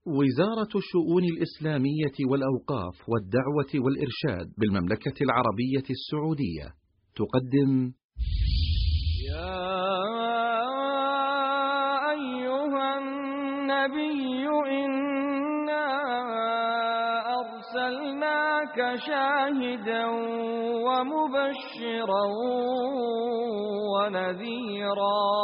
وزارة الشؤون الإسلامية والأوقاف والدعوة والإرشاد بالمملكة العربية السعودية تقدم يا أيها النبي إنا أرسلناك شاهدا ومبشرا ونذيرا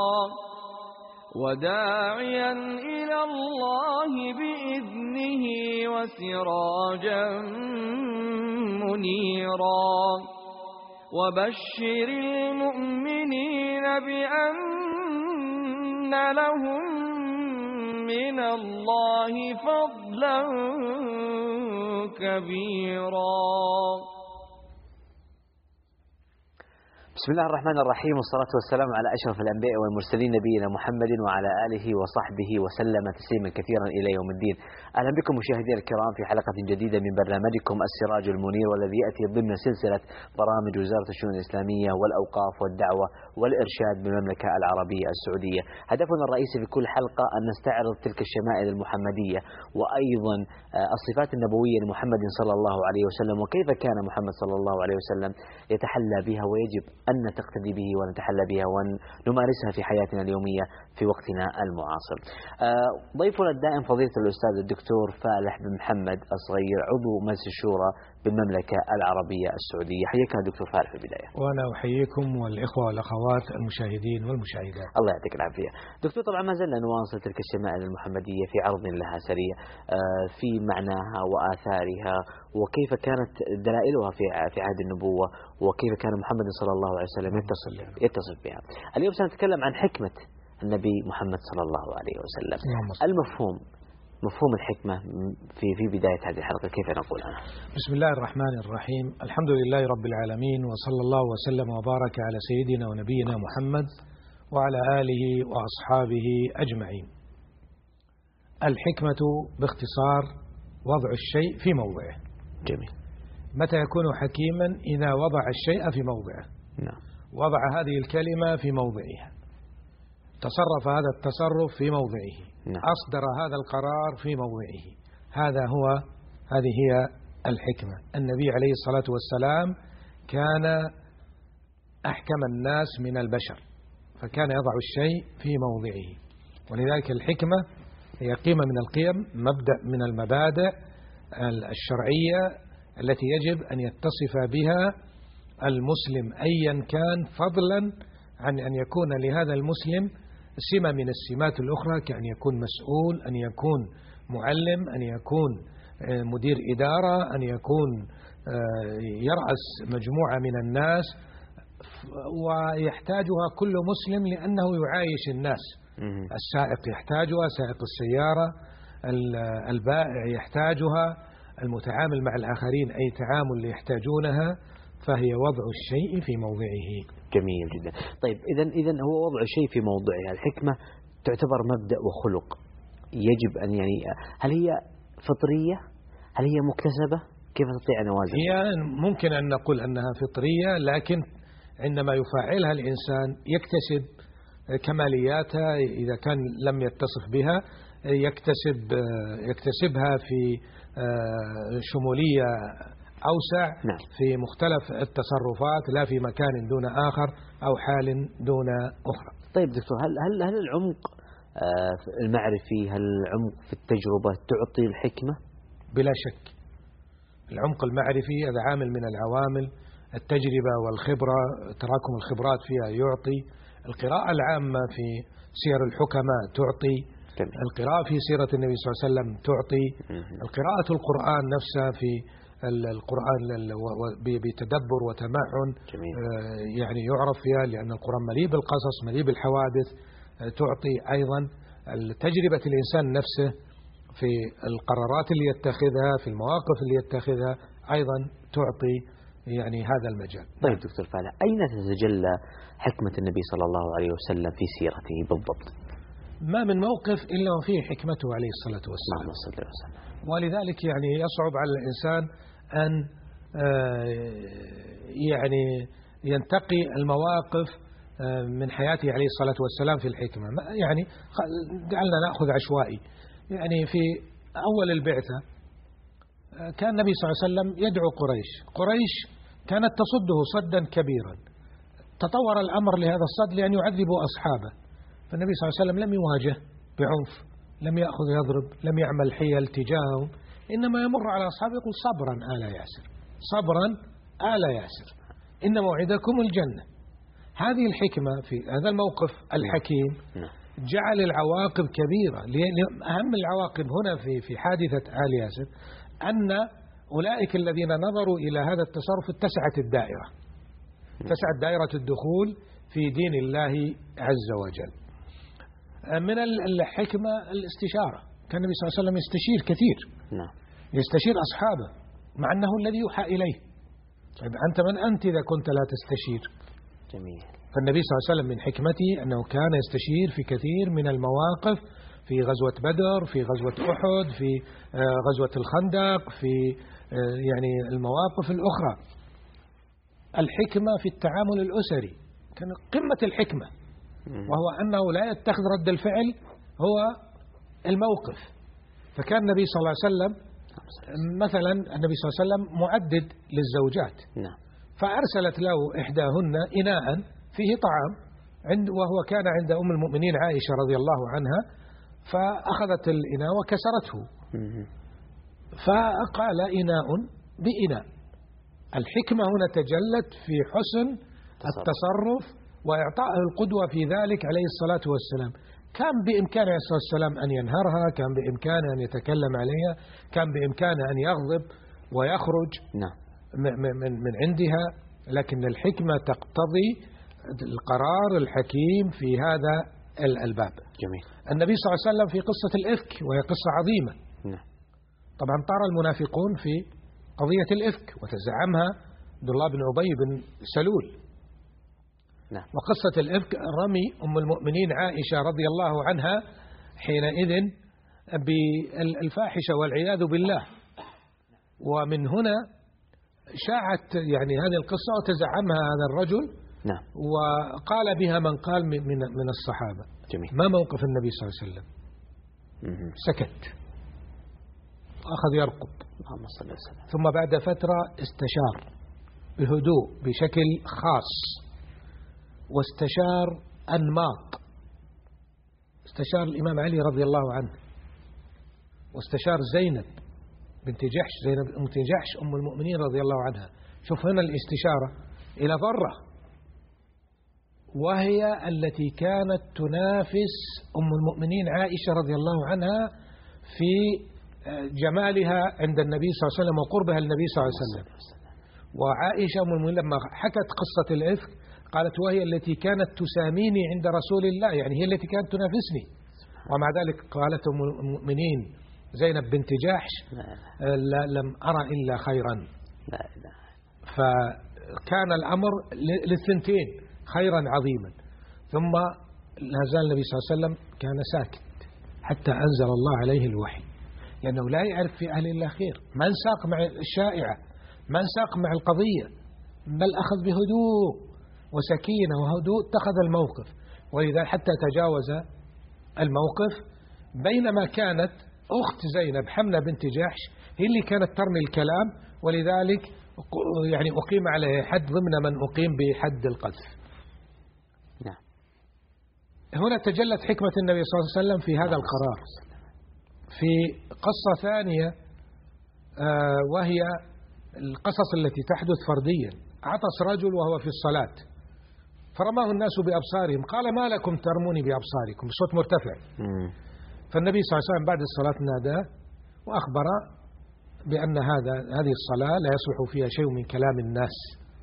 وداعيا إلى الله بإذنه وسراجا منيرا وبشر المؤمنين بأن لهم من الله فضلا كبيرا. بسم الله الرحمن الرحيم، والصلاة والسلام على أشرف الأنبياء والمرسلين نبينا محمد وعلى آله وصحبه وسلم تسليما كثيرا إلى يوم الدين. أهلا بكم مشاهدينا الكرام في حلقة جديدة من برنامجكم السراج المنير، والذي يأتي ضمن سلسلة برامج وزارة الشؤون الإسلامية والأوقاف والدعوة والإرشاد بالمملكة العربية السعودية. هدفنا الرئيسي في كل حلقة أن نستعرض تلك الشمائل المحمدية وأيضا الصفات النبوية لمحمد صلى الله عليه وسلم، وكيف كان محمد صلى الله عليه وسلم يتحلى بها، ويجب أن نقتدي به ونتحلى بها ونمارسها في حياتنا اليومية في وقتنا المعاصر. ضيفنا الدائم فضيلة الأستاذ الدكتور فالح بن محمد الصغير، عضو مجلس الشورى بالمملكة العربية السعودية. حياك دكتور فالح في البداية. وأنا أحييكم والإخوة والأخوات المشاهدين والمشاهدات. الله يعطيك العافية دكتور. طبعا ما زلنا نواصل تلك الشمائل المحمدية في عرض لها سريع في معناها وآثارها، وكيف كانت دلائلها في عهد النبوة، وكيف كان محمد صلى الله عليه وسلم يتصف بها. اليوم سنتكلم عن حكمة النبي محمد صلى الله عليه وسلم. مفهوم الحكمة في بداية هذه الحلقة كيف نقول عنها؟ بسم الله الرحمن الرحيم، الحمد لله رب العالمين، وصلى الله وسلم وبارك على سيدنا ونبينا محمد وعلى آله وأصحابه أجمعين. الحكمة باختصار وضع الشيء في موضعه. جميل. متى يكون حكيما؟ إذا وضع الشيء في موضعه. نعم. وضع هذه الكلمة في موضعها، تصرف هذا التصرف في موضعه. نعم. أصدر هذا القرار في موضعه. هذه هي الحكمة. النبي عليه الصلاة والسلام كان أحكم الناس من البشر، فكان يضع الشيء في موضعه، ولذلك الحكمة هي قيمة من القيم، مبدأ من المبادئ الشرعية التي يجب أن يتصف بها المسلم أيا كان، فضلا عن أن يكون لهذا المسلم سمة من السمات الأخرى، كأن يكون مسؤول، أن يكون معلم، أن يكون مدير إدارة، أن يكون يرأس مجموعة من الناس، ويحتاجها كل مسلم لأنه يعايش الناس. السائق يحتاجها، سائق السيارة، البائع يحتاجها، المتعامل مع الآخرين أي تعامل يحتاجونها، فهي وضع الشيء في موضعه. جميل جدا. طيب إذن هو وضع الشيء في موضعها. الحكمة تعتبر مبدأ وخلق يجب أن هل هي فطرية؟ هل هي مكتسبة؟ كيف نستطيع أن نوازن؟ هي ممكن أن نقول أنها فطرية، لكن عندما يفعلها الإنسان يكتسب كمالياتها. إذا كان لم يتصف بها يكتسبها في شمولية أوسع. نعم. في مختلف التصرفات، لا في مكان دون آخر أو حال دون أخرى. طيب دكتور، هل العمق المعرفي، هل العمق في التجربة تعطي الحكمة؟ بلا شك العمق المعرفي هذا عامل من العوامل. التجربة والخبرة، تراكم الخبرات فيها يعطي. القراءة العامة في سير الحكماء تعطي. القراءة في سيرة النبي صلى الله عليه وسلم تعطي. القراءة القرآن نفسها في القرآن بتدبر وتمعن يعني يعرف فيها، لأن القرآن مليء بالقصص مليء بالحوادث، تعطي أيضا. تجربة الإنسان نفسه في القرارات اللي يتخذها، في المواقف اللي يتخذها، أيضا تعطي يعني هذا المجال. طيب دكتور فالح، أين تتجلى حكمة النبي صلى الله عليه وسلم في سيرته بالضبط؟ ما من موقف إلا وفيه حكمته عليه الصلاة والسلام. ولذلك يعني يصعب على الإنسان أن يعني ينتقي المواقف من حياته عليه الصلاة والسلام في الحكمة. يعني دعنا نأخذ عشوائي. يعني في أول البعثة كان النبي صلى الله عليه وسلم يدعو قريش كانت تصده صدا كبيرا. تطور الأمر لهذا الصد لأن يعذبوا أصحابه، فالنبي صلى الله عليه وسلم لم يواجه بعنف، لم يأخذ يضرب، لم يعمل حيل تجاههم، إنما يمر على أصحابه يقول صبرا آل ياسر، صبرا آل ياسر، إن موعدكم الجنة. هذه الحكمة في هذا الموقف الحكيم جعل العواقب كبيرة. أهم العواقب هنا في حادثة آل ياسر أن أولئك الذين نظروا إلى هذا التصرف اتسعت الدائرة، اتسعت دائرة الدخول في دين الله عز وجل. من الحكمة الاستشارة، كان النبي صلى الله عليه وسلم يستشير كثير، يستشير أصحابه مع أنه الذي يوحى إليه. طيب أنت من أنت إذا كنت لا تستشير؟ جميل. فالنبي صلى الله عليه وسلم من حكمته أنه كان يستشير في كثير من المواقف، في غزوة بدر، في غزوة أحد، في غزوة الخندق، في يعني المواقف الأخرى. الحكمة في التعامل الأسري كان قمة الحكمة، وهو أنه لا يتخذ رد الفعل هو الموقف. فكان النبي صلى الله عليه وسلم مثلا النبي صلى الله عليه وسلم معدد للزوجات، فأرسلت له إحداهن إناء فيه طعام وهو كان عند أم المؤمنين عائشة رضي الله عنها، فأخذت الإناء وكسرته، فقال إناء بإناء. الحكمة هنا تجلت في حسن التصرف وإعطائه القدوة في ذلك عليه الصلاة والسلام. كان بإمكانه عليه الصلاة والسلام أن ينهرها، كان بإمكانه أن يتكلم عليها، كان بإمكانه أن يغضب ويخرج من عندها، لكن الحكمة تقتضي القرار الحكيم في هذا الباب. جميل. النبي صلى الله عليه وسلم في قصة الإفك، وهي قصة عظيمة، طبعا طار المنافقون في قضية الإفك وتزعمها عبد الله بن أبي بن سلول. وقصة الإفك رمي أم المؤمنين عائشة رضي الله عنها حينئذ بالفاحشة والعياذ بالله، ومن هنا شاعت يعني هذه القصة وتزعمها هذا الرجل، وقال بها من قال من الصحابة. جميل. ما موقف النبي صلى الله عليه وسلم؟ سكت، أخذ يرقب، ثم بعد فترة استشار بهدوء بشكل خاص، واستشار أنماط، استشار الإمام علي رضي الله عنه، واستشار زينب بنت جحش، زينب بنت جحش أم المؤمنين رضي الله عنها. شوف هنا الاستشارة إلى ضرة، وهي التي كانت تنافس أم المؤمنين عائشة رضي الله عنها في جمالها عند النبي صلى الله عليه وسلم وقربها للنبي صلى الله عليه وسلم. وعائشة أم المؤمنين لما حكت قصة الإفك قالت وهي التي كانت تساميني عند رسول الله، يعني هي التي كانت تنافسني، ومع ذلك قالت أم المؤمنين زينب بنت جحش لم أرى إلا خيرا. فكان الأمر للثنتين خيرا عظيما. ثم لا زال النبي صلى الله عليه وسلم كان ساكت حتى أنزل الله عليه الوحي، لأنه لا يعرف في أهل الله خير، ما انساق مع الشائعة، ما انساق مع القضية، بل أخذ بهدوء وسكينة وهدوء اتخذ الموقف، ولذا حتى تجاوز الموقف. بينما كانت أخت زينب حملة بنت جحش هي اللي كانت ترمي الكلام، ولذلك يعني أقيم عليه حد ضمن من أقيم بحد القذف. هنا تجلت حكمة النبي صلى الله عليه وسلم في هذا القرار. في قصة ثانية وهي القصص التي تحدث فرديا، عطس رجل وهو في الصلاة فرماه الناس بأبصارهم، قال ما لكم ترموني بأبصاركم، بصوت مرتفع. فالنبي صلى الله عليه وسلم بعد الصلاة ناداه وأخبر بأن هذه الصلاة لا يصلح فيها شيء من كلام الناس.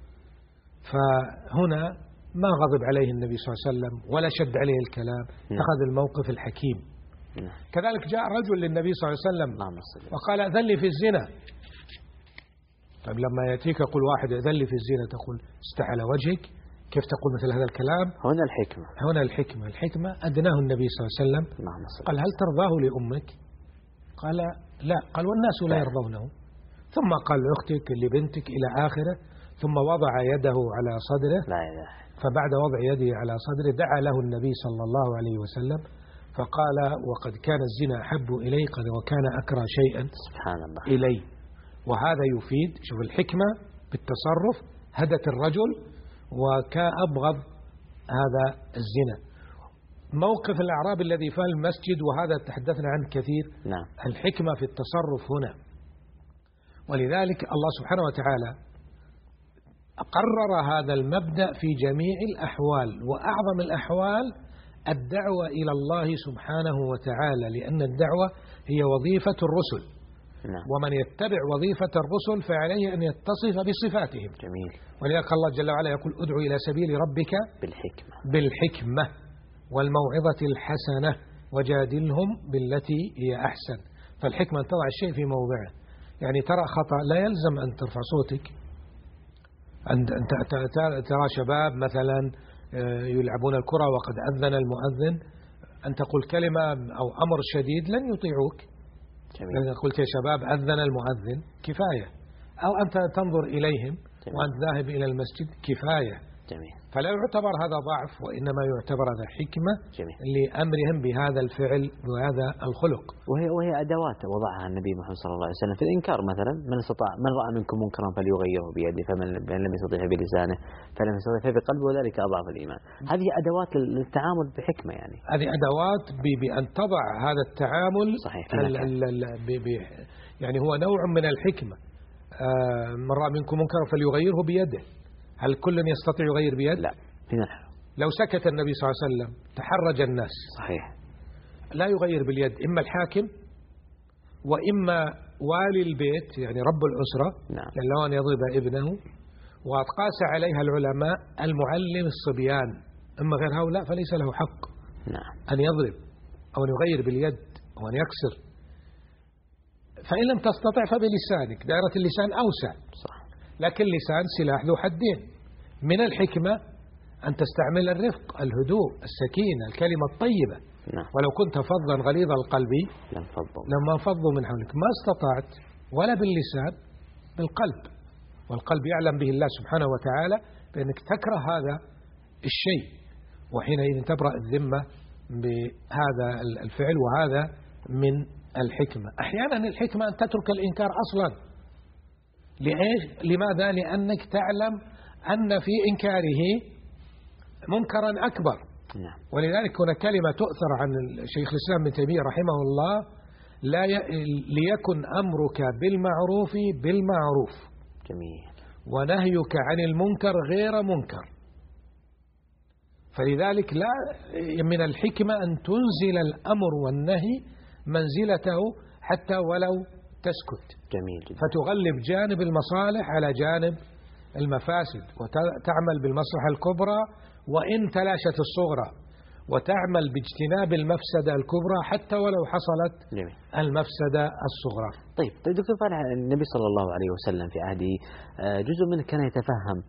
فهنا ما غضب عليه النبي صلى الله عليه وسلم ولا شد عليه الكلام، أخذ الموقف الحكيم. كذلك جاء رجل للنبي صلى الله عليه وسلم وقال أذن لي في الزنا. طيب لما يأتيك يقول واحد أذن لي في الزنا تقول استحى على وجهك، كيف تقول مثل هذا الكلام؟ هنا الحكمة أدناه النبي صلى الله عليه وسلم. قال هل ترضاه لأمك؟ قال لا. قال والناس لا يرضونه. ثم قال لأختك لبنتك إلى آخره، ثم وضع يده على صدره. فبعد وضع يده على صدره دعا له النبي صلى الله عليه وسلم، فقال وقد كان الزنا أحب إلي وكان أكره شيئا سبحان الله إلي. وهذا يفيد، شوف الحكمة بالتصرف هدت الرجل وكأبغض هذا الزنا. موقف الأعراب الذي في المسجد، وهذا تحدثنا عنه كثير. نعم. الحكمة في التصرف هنا، ولذلك الله سبحانه وتعالى قرر هذا المبدأ في جميع الأحوال، وأعظم الأحوال الدعوة إلى الله سبحانه وتعالى، لأن الدعوة هي وظيفة الرسل. نعم. ومن يتبع وظيفة الرسل فعليه أن يتصف بصفاتهم. جميل. ولذلك الله جل وعلا يقول ادعو إلى سبيل ربك بالحكمة والموعظة الحسنة وجادلهم بالتي هي أحسن. فالحكمة أن تضع الشيء في موضعه. يعني ترى خطأ لا يلزم أن ترفع صوتك. أنت ترى شباب مثلا يلعبون الكرة وقد أذن المؤذن، أن تقول كلمة أو أمر شديد لن يطيعوك. لأن قلت يا شباب أذن المؤذن كفاية، أو أنت تنظر إليهم وأنت ذاهب إلى المسجد كفاية. جميل. فلا يعتبر هذا ضعف، وإنما يعتبر هذا حكمة. جميل. لأمرهم بهذا الفعل وهذا الخلق. وهي أدوات وضعها النبي محمد صلى الله عليه وسلم في الإنكار. مثلا من رأى منكم منكرا فليغيره بيده، فمن لم يستطع بلسانه فلم يستطع فبقلبه، وذلك أضعف الإيمان. هذه أدوات للتعامل بحكمة. يعني هذه أدوات بأن تضع هذا التعامل. صحيح. يعني هو نوع من الحكمة. من رأى منكم منكرا فليغيره بيده. هل كل يستطيع يغير بيد؟ لا. لو سكت النبي صلى الله عليه وسلم تحرج الناس. صحيح. لا يغير باليد، إما الحاكم وإما والي البيت، يعني رب الأسرة. نعم. لو أن يضرب ابنه. وقاس عليها العلماء المعلم الصبيان، أما غير هؤلاء فليس له حق. نعم. أن يضرب أو أن يغير باليد أو أن يكسر. فإن لم تستطع فبلسانك، دائرة اللسان أوسع. صح. لكن اللسان سلاح ذو حدين. من الحكمة أن تستعمل الرفق، الهدوء، السكينة، الكلمة الطيبة. نعم. ولو كنت فظا غليظ القلب لما فضوا من حولك. ما استطعت ولا باللسان، بالقلب. والقلب يعلم به الله سبحانه وتعالى بأنك تكره هذا الشيء، وحينئذ تبرأ الذمة بهذا الفعل. وهذا من الحكمة. أحيانا الحكمة أن تترك الإنكار أصلا. لإيش؟ لماذا؟ لأنك تعلم أن في إنكاره منكرا أكبر. نعم. ولذلك هنا كلمة تؤثر عن شيخ الإسلام ابن تيمية رحمه الله: ليكن أمرك بالمعروف بالمعروف. جميل. ونهيك عن المنكر غير منكر. فلذلك لا من الحكمة أن تنزل الأمر والنهي منزلته حتى ولو تسكت. جميل جدا. فتغلب جانب المصالح على جانب المفاسد، وتعمل بالمصلحة الكبرى وإن تلاشت الصغرى، وتعمل باجتناب المفسدة الكبرى حتى ولو حصلت جميل. المفسدة الصغرى. طيب دكتور فالح، النبي صلى الله عليه وسلم في عهده جزء منه كان يتفهم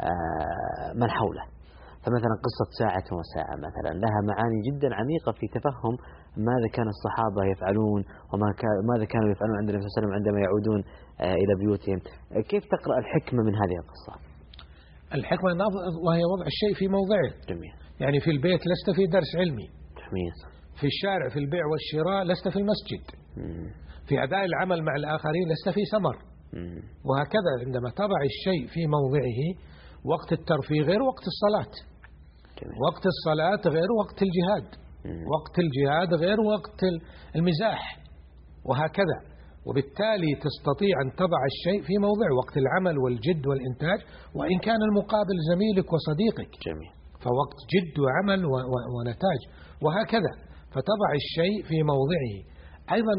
من حوله. فمثلا قصة ساعة وساعة مثلا لها معاني جدا عميقة في تفهم ماذا كان الصحابة يفعلون وماذا كانوا يفعلون عند النبي صلى الله عليه وسلم عندما يعودون إلى بيوتهم. كيف تقرأ الحكمة من هذه القصة؟ الحكمة وهي وضع الشيء في موضعه. جميل. يعني في البيت لست في درس علمي. جميل. في الشارع في البيع والشراء لست في المسجد. في أداء العمل مع الآخرين لست في سمر. وهكذا عندما تضع الشيء في موضعه. وقت الترفيه غير وقت الصلاة. جميل. وقت الصلاة غير وقت الجهاد. وقت الجهاد غير وقت المزاح. وهكذا. وبالتالي تستطيع أن تضع الشيء في موضع وقت العمل والجد والإنتاج، وإن كان المقابل زميلك وصديقك. جميل. فوقت جد وعمل ونتاج. وهكذا. فتضع الشيء في موضعه. أيضا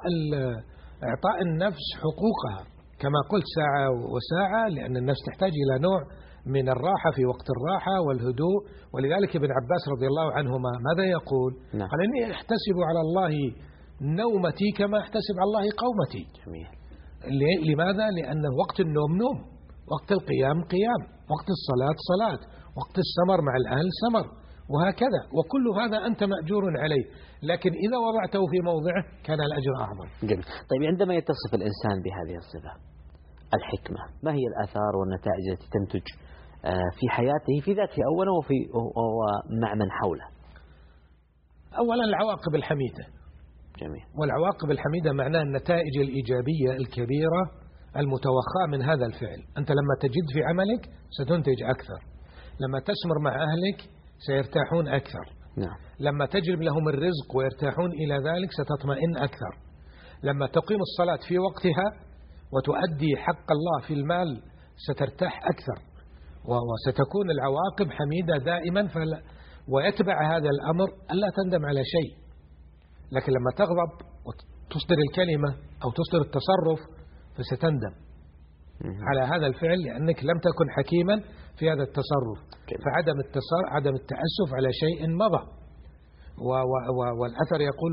إعطاء النفس حقوقها كما قلت ساعة وساعة، لأن النفس تحتاج إلى نوع من الراحة في وقت الراحة والهدوء. ولذلك ابن عباس رضي الله عنهما ماذا يقول؟ نعم. قال إني أحتسب على الله نومتي كما أحتسب على الله قومتي. جميل. لماذا؟ لأن وقت النوم نوم، وقت القيام قيام، وقت الصلاة صلاة، وقت السمر مع الأهل سمر، وهكذا. وكل هذا أنت مأجور عليه، لكن إذا وضعته في موضعه كان الأجر أعظم. جميل. طيب عندما يتصف الإنسان بهذه الصفة الحكمة، ما هي الآثار والنتائج التي تنتج في حياته في ذاته أولا ومع من حوله؟ أولا العواقب الحميدة. جميل. والعواقب الحميدة معناها النتائج الإيجابية الكبيرة المتوخاة من هذا الفعل. أنت لما تجد في عملك ستنتج أكثر، لما تسمر مع أهلك سيرتاحون أكثر، نعم. لما تجلب لهم الرزق ويرتاحون إلى ذلك ستطمئن أكثر، لما تقيم الصلاة في وقتها وتؤدي حق الله في المال سترتاح أكثر، وستكون العواقب حميدة دائما. ويتبع هذا الأمر ألا تندم على شيء. لكن لما تغضب وتصدر الكلمة أو تصدر التصرف فستندم على هذا الفعل لأنك لم تكن حكيما في هذا التصرف. فعدم التأسف على شيء مضى. والأثر يقول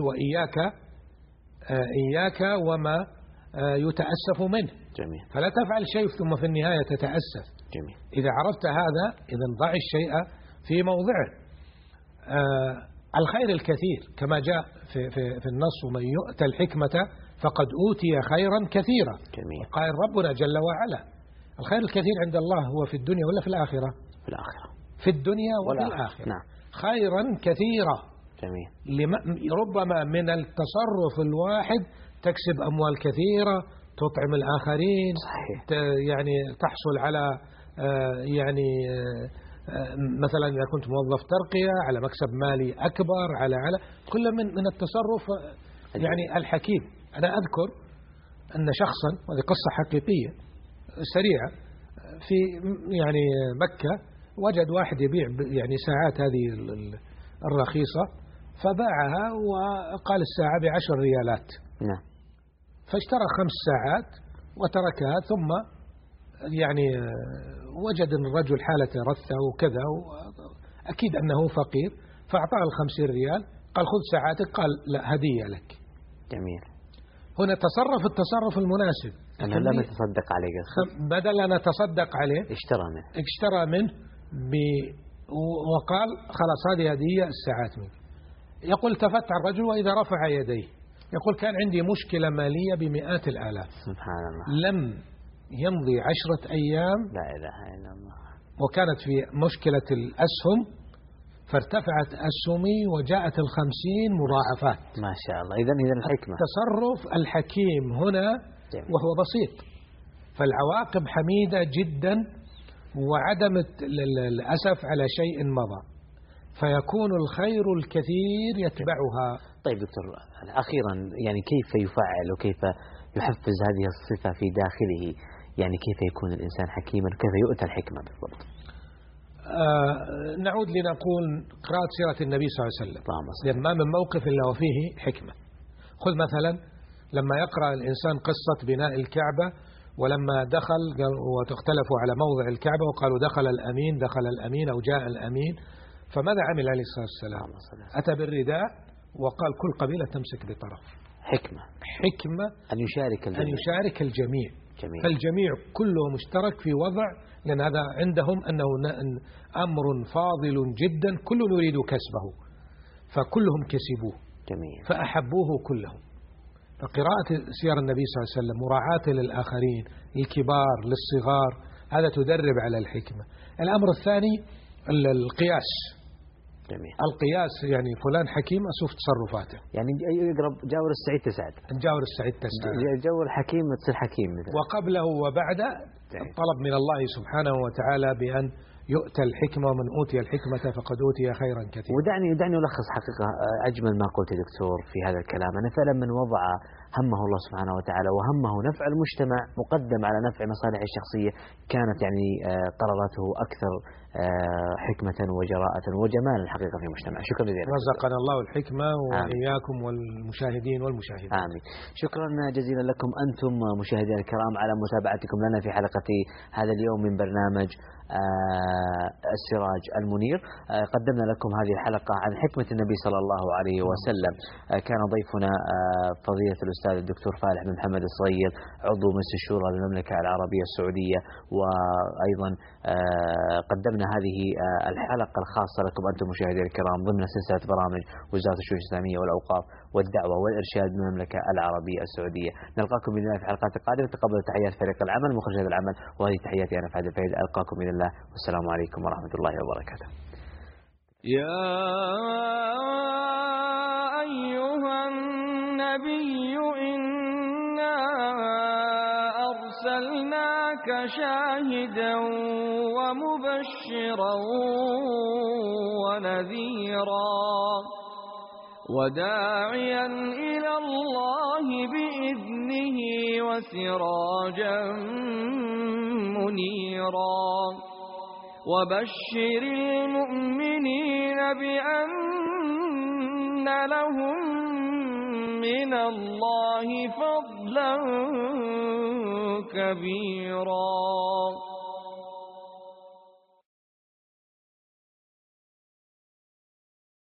إياك وما يتأسف منه. جميل. فلا تفعل شيء ثم في النهاية تتأسف. جميل. إذا عرفت هذا إذن ضع الشيء في موضعه. الخير الكثير كما جاء في النص: ومن يؤتى الحكمة فقد أوتي خيرا كثيرا. جميل. قال ربنا جل وعلا: الخير الكثير عند الله هو في الدنيا ولا في الآخرة؟ في الآخرة. في الدنيا وفي الآخرة. نعم. خيرا كثيرا. جميل. ربما من التصرف الواحد تكسب أموال كثيرة، تطعم الآخرين. صحيح. يعني تحصل على مثلا إذا كنت موظف ترقية على مكسب مالي أكبر، على كل من التصرف يعني الحكيم. أنا أذكر أن شخصا، وهذه قصة حقيقية سريعة، في يعني مكة وجد واحد يبيع يعني ساعات هذه الرخيصة فباعها وقال الساعة ب10 ريالات. نعم. فاشترى 5 ساعات وتركها، ثم يعني وجد أن الرجل حالته رثة وكذا، أكيد أنه فقير، فأعطاه 50 ريال، قال خذ ساعاتك، قال لا هدية لك. جميل. هنا تصرف التصرف المناسب. أنا لم أتصدق عليه، بدل أن أتصدق عليه اشترى منه وقال خلاص هذه هدية الساعات منك. يقول التفت على الرجل وإذا رفع يديه يقول كان عندي مشكلة مالية ب100 الآلاف. سبحان الله. لم يمضي 10 أيام، لا إله إلا الله، وكانت في مشكلة الأسهم فارتفعت أسهمي وجاءت 50 مضاعفات. ما شاء الله. إذن الحكمة، التصرف الحكيم هنا جميل. وهو بسيط، فالعواقب حميدة جدا، وعدم الأسف على شيء مضى، فيكون الخير الكثير يتبعها. طيب دكتور، أخيرا يعني كيف يفعل وكيف يحفز هذه الصفة في داخله؟ يعني كيف يكون الإنسان حكيما، كيف يؤتى الحكمة بالضبط؟ نعود لنقول قراءة سيرة النبي صلى الله عليه وسلم، لأن ما من موقف إلا وفيه حكمة. خذ مثلا لما يقرأ الإنسان قصة بناء الكعبة، ولما دخل وتختلفوا على موضع الكعبة وقالوا دخل الأمين أو جاء الأمين، فماذا عمل عليه الصلاة والسلام؟ أتى بالرداء وقال كل قبيلة تمسك بطرف. حكمة أن يشارك الجميع. جميل. فالجميع كله مشترك في وضع، لأن هذا عندهم أنه أمر فاضل جدا، كل يريد كسبه، فكلهم كسبوه. جميل. فأحبوه كلهم. فقراءة سير النبي صلى الله عليه وسلم، مراعاة للآخرين، الكبار للصغار، هذا تدرب على الحكمة. الأمر الثاني القياس. جميل. القياس يعني فلان حكيم أشوف تصرفاته، يعني يقرب جاور السعيد تسعد، جاور حكيم تصير حكيم مثلا. وقبله وبعده الطلب من الله سبحانه وتعالى بأن يؤتى الحكمة، ومن أوتي الحكمة فقد أوتي خيرا كثيرا. ودعني ألخص حقيقة أجمل ما قلت دكتور في هذا الكلام. أنا فعلا من وضع همه الله سبحانه وتعالى وهمه نفع المجتمع مقدم على نفع مصالحه الشخصية، كانت يعني قراراته أكثر حكمة وجراءة وجمالا حقيقة في المجتمع. شكرا جزيلا. رزقنا الله الحكمة وإياكم والمشاهدين والمشاهدات. آمين. شكرا جزيلا لكم أنتم مشاهدينا الكرام على متابعتكم لنا في حلقة هذا اليوم من برنامج السراج المنير. قدمنا لكم هذه الحلقة عن حكمة النبي صلى الله عليه وسلم. كان ضيفنا فضيلة الأستاذ الدكتور فالح بن محمد الصغير، عضو مجلس الشورى للمملكة العربية السعودية، وأيضا قدمنا هذه الحلقة الخاصة لكم أنتم مشاهدينا الكرام ضمن سلسلة برامج وزارة الشؤون الإسلامية والأوقاف والدعوة والإرشاد من المملكة العربية السعودية. نلقاكم بإذن الله في حلقات قادمة. تقبلوا تحيات فريق العمل مخرج هذا العمل، وهذه تحياتي أنا فهد الفهيد. ألقاكم بإذن الله، والسلام عليكم ورحمة الله وبركاته. النبي إنا أرسلناك شاهدا ومبشرا ونذيرا وداعيا إلى الله بإذنه وسراجا منيرا وبشر المؤمنين بأن لهم من الله فضلا كبيرا.